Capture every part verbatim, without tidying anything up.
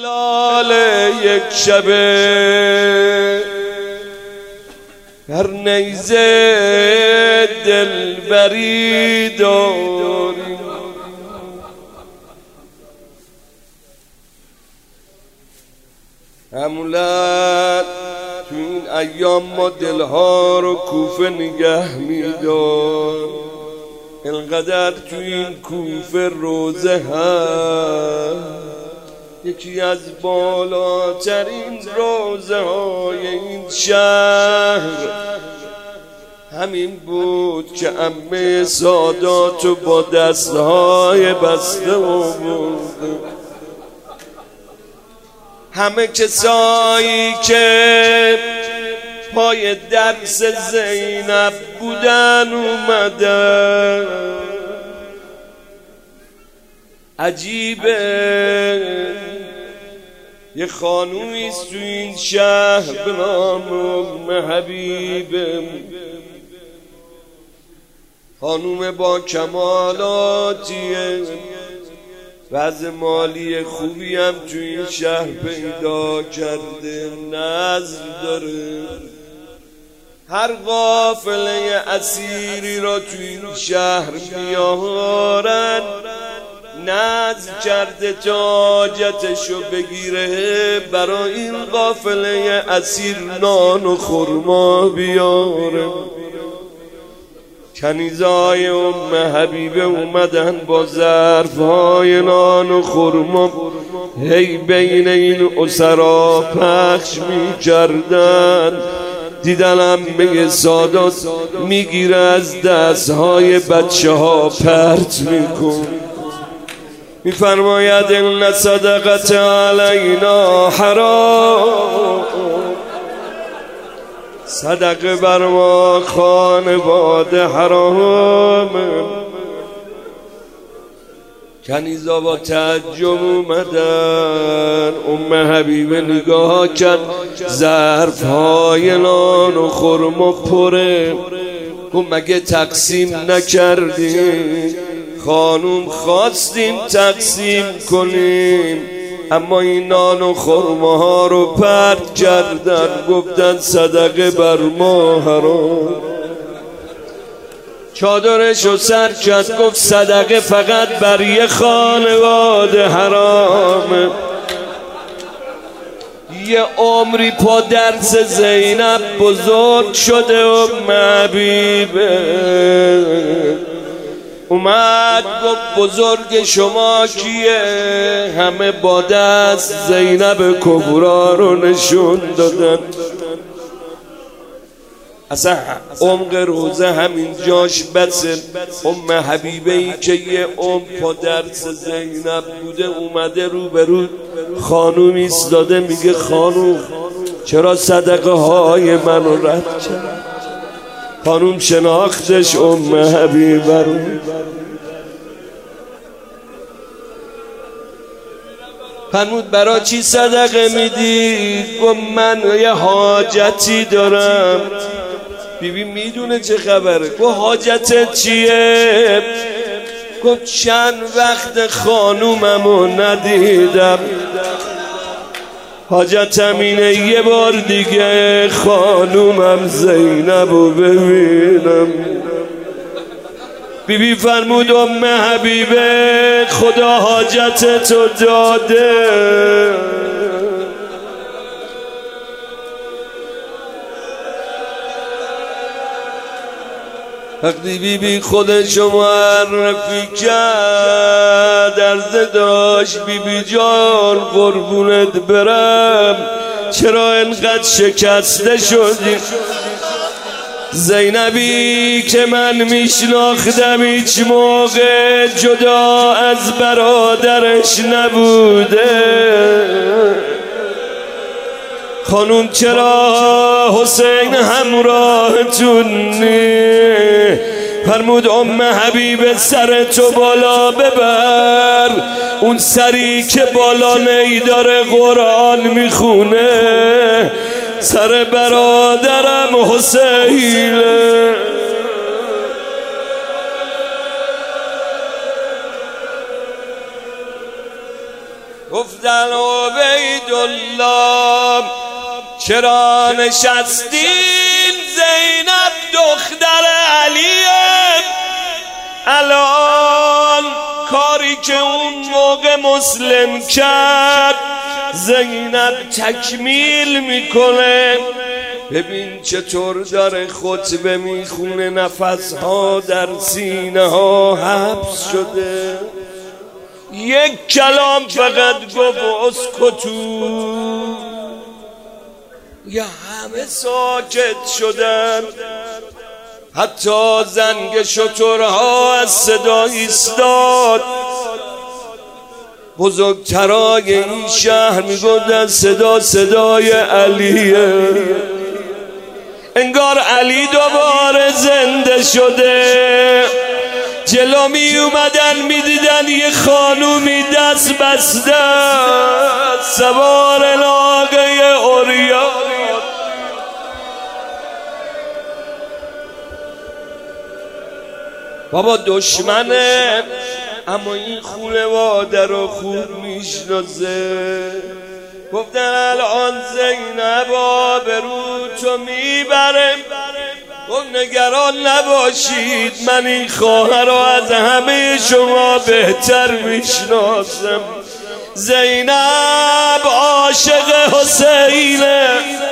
هلال یک شبه هر نیزه دلبری داریم. همولد تو این ایام ما دلها رو کوفه نگه میدار، اینقدر تو این کوفه روزه هست، یکی از بالاترین روزه های این شهر همین بود که عمه ساداتو با دستهای بسته آورد. همه کسایی که پای درس زینب بودن اومدن. عجیبه یه خانومیست تو این شهر به نام ام حبیبه، خانوم با کمالاتیه، وضع مالی خوبی هم تو این شهر پیدا کرده، نظر داره. هر قافله اسیری را تو این شهر میارن، نظر کرده تا حاجتشو بگیره برای این قافله اسیر نان و خرما بیاره. کنیزای ام حبیبه اومدن با ظرفهای نان و خرما، هی بین این اسرا پخش می کردن. دیدن عمه سادات میگیره از دستهای بچه ها پرت میکن، میفرماید ان صدقت علینا حرام، صدقه بر ما خانواده حرامه. کنیزا با تعجب اومدن، ام حبیبه نگاه کرد، ظرف های نان و خرما پره. گفت مگه تقسیم نکردیم؟ خانوم خواستیم تقسیم کنیم، اما این نان و خرما ها رو پرت کردن، گفتن صدقه بر ما حرام. چادرشو سر کرد، گفت صدقه فقط بر یه خانواده حرامه. یه عمری پا درس زینب بزرگ شده ام حبیبه اومد گفت بزرگ شما کیه؟ همه با دست زینب کبرا رو نشون دادن. اصلا عمق روزه همین جاش بسه. ام حبیبه ای که یه عمر پا درس زینب بوده اومده رو به رو خانوم ایستاده، میگه خانوم چرا صدقه های منو رد کرد؟ خانوم شناختش ام حبیبه رو. فرمود برا چی صدقه میدی؟ گفت من یه حاجتی دارم. بیبی میدونه چه خبره. گفت حاجتت چیه؟ گفت چند وقت خانوممو ندیدم، حاجتم اینه یه بار دیگه خانومم زینبو ببینم. بیبی فرمود ام حبیبه خدا حاجتتو داده. وقتی بیبی خودشو معرفی کرد، عرضه داشت بیبی جان قربونت برم چرا انقدر شکسته شدی؟ زینبی که من میشناختم هیچ موقع جدا از برادرش نبوده. خانوم چرا حسین همراهتون نی؟ فرمود ام حبیب سر تو بالا ببر، اون سری که بالا نیداره قرآن میخونه، سر برادرم حسینه. گفتن عبیدالله چرا نشستین؟ زینب دختر علیه. الان کاری که اون موقع مسلم کرد زینب تکمیل میکنه. ببین چطور داره خطبه میخونه، نفسها در سینه ها حبس شده. یک کلام فقط گفت اسکتو، یا همه ساکت شدن. حتی زنگ شترها از صدا ایستاد. بزرگترای این شهر میگفتن صدا صدای علیه، انگار علی دوباره زنده شده. جلو می اومدن میدیدن یه خانومی دست بسته سوار ناقه عریان. بابا دشمنه اما این خانواده رو خوب میشناسه. گفتن الان زینب آبرو تو میبره. گفت نگران نباشید، من این خواهر رو از همه شما بهتر میشناسم. زینب عاشق حسینه،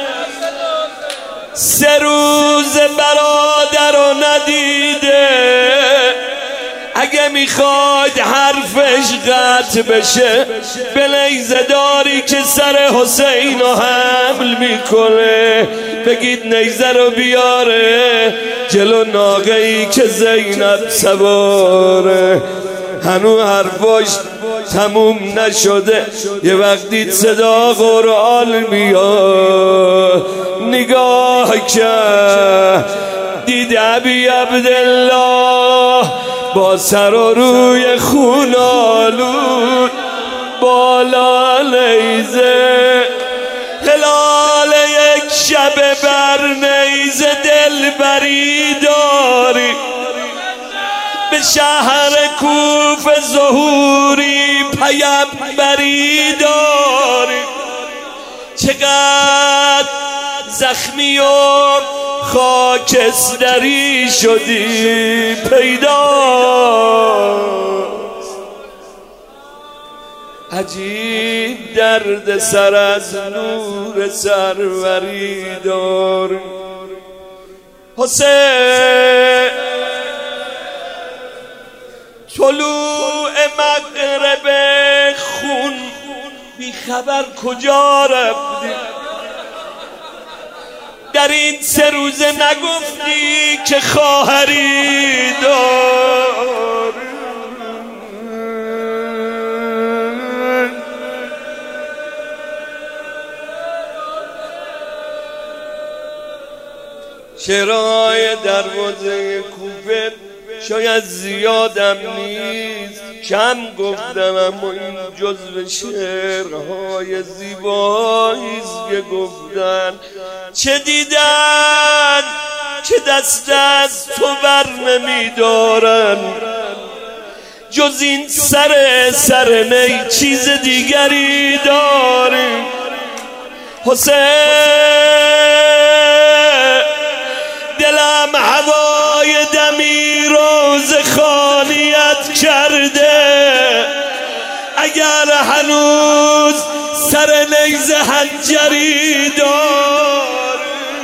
سه روز برادر رو ندیده. اگه میخواد حرفش قطع بشه به نیزه داری که سر حسین رو حمل میکنه بگید نیزه رو بیاره جلو ناقه ای که زینب سواره. هنو حرفاش تموم نشده، یه وقتی صدا قرآن میاد. نگاه کرد دید ابی عبدالله با سر و روی خون آلود، بالا نیزه هلال یک شب بر نیزه دل بری داری. به شهر کوفه ظهوری پیمبری داری. چقدر زخمی و خاکستری شدی پیداست. عجیب درد سر از نور سروری دار. حسین طلوع مغرب خون بی خبر کجا رفتی؟ در این سه روزه نگفتی که خواهری دار. شعرهای دروازه کوفه شاید زیادم نیست، کم گفتم، اما این جزو شعرهای زیباییست که گفتن. چه دیدن که دست از تو بر نمیدارن، جز این سر سر نی چیز دیگری داری. حسین دلم هوای دمی روز خانیت کرده. اگر هنوز سر نیزه حنجری دار،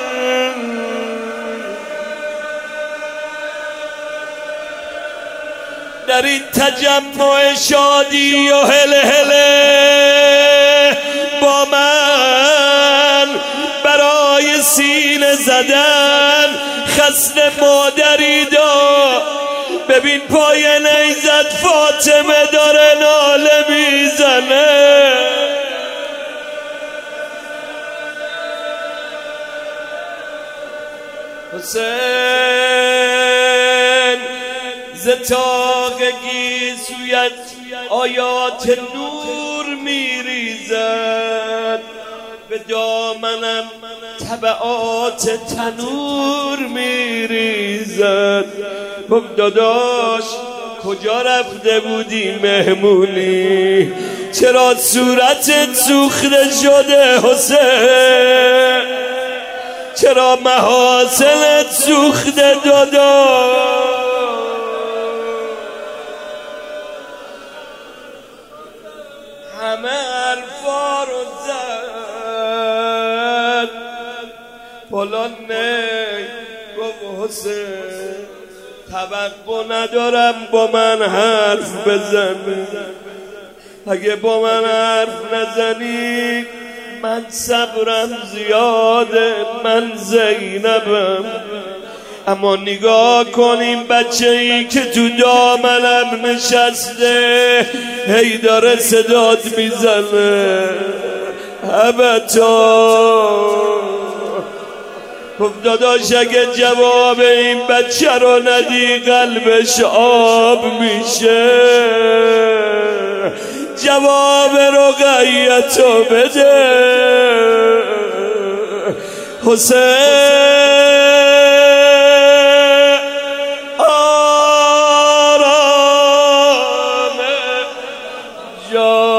در این تجمع شادی و هله هله با من برای سینه زدن خسته مادری دار. ببین پای نیزت فاطمه داره ناله میزنه. حسین ز طاق گیسویت آیات نور میریزد، به دامنم طبعات تنور میریزد. گفت داداش کجا رفته بودی مهمونی؟ چرا صورتت سوخته شده حسین؟ چرا محاسنت سوخته دادا؟ همه حرفا رو زد فلان نی گفت حسین توقع ندارم با من حرف بزنی، اگه با من حرف نزنی من صبرم زیاده، من زینبم. اما نگاه کنیم بچه ای که تو دامنم نشسته هی داره صدات میزنه ابتا. خب داداش اگه جواب این بچه رو ندی قلبش آب میشه، جواب رقیتو بده. حسین آرام جان